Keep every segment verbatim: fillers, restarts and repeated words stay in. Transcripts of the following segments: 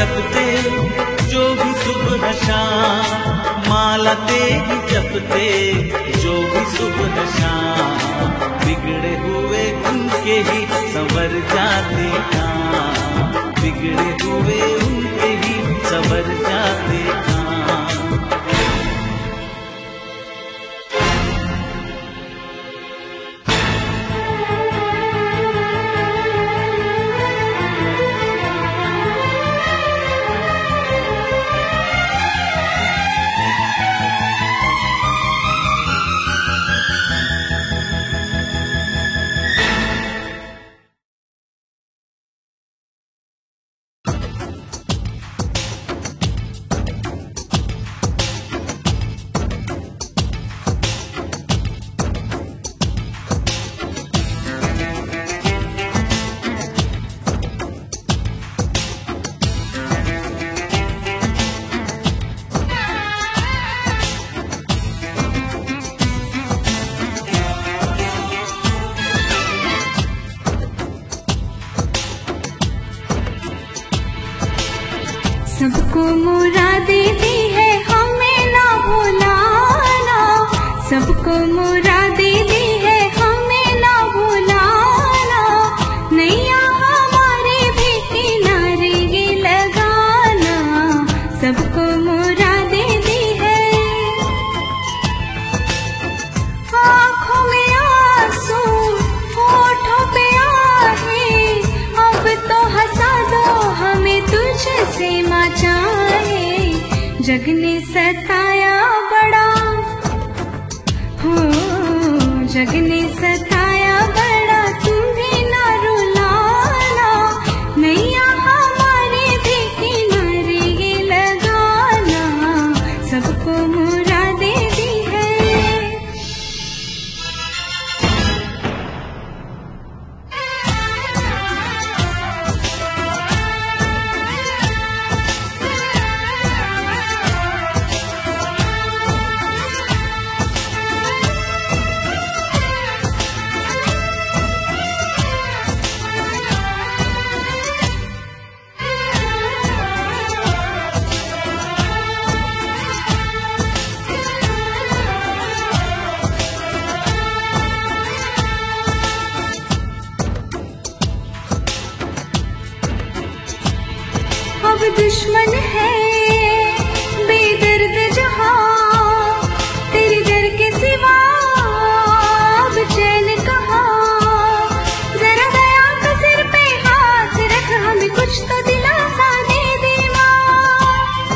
रटते जो भी सुबह शाम, माला तेरी जपते जो भी सुबह शाम, बिगड़े हुए उनके ही संवर जाते काम, बिगड़े हुए उनके ही संवर जाते काम। सबको मुरादे दी है हमें ना भुलाना, सबको मुरादे दी है हमें ना भुलाना, नैया हमारे भी किनारे ये लगाना, सबको मुरादे दी है। आँखों में आंसू होठों पे आहे, अब तो हंसा दो हमें तुझसे चाहे, जग ने सताया बड़ा हो, जग ने सताया बड़ा, तुम्हें ना रुलाना, नैया हमारे भी किनारे ये लगाना, सबको मुरादे दी है। अब दुश्मन है बेदर्द जहां, तेरे दर के सिवा अब चैन कहाँ, जरा दया का सिर पे हाथ रख, हमें कुछ तो दिलासा दे दे माँ।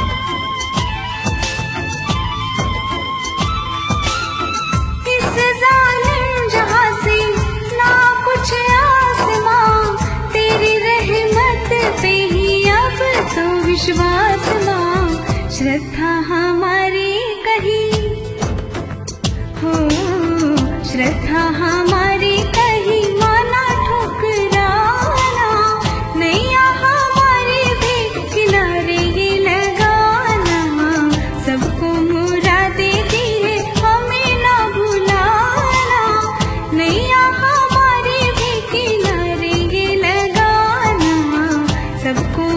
इस जालिम जहां से ना कुछ आसमां, तेरी रहमत पे ही तो विश्वास माँ, श्रद्धा हमारी कहीं हो, श्रद्धा हमारी कहीं माना ठुकराना, नैया हमारे भी किनारे ये लगाना, सबको मुरादे दी है हमें ना भुलाना, नैया हमारे भी किनारे ये लगाना, सबको